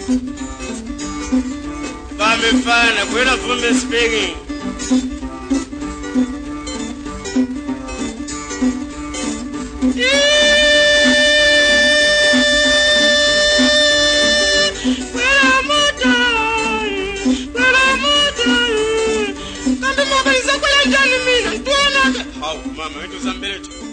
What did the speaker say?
Fine, quit up from me speaking. Mama, it was a minute.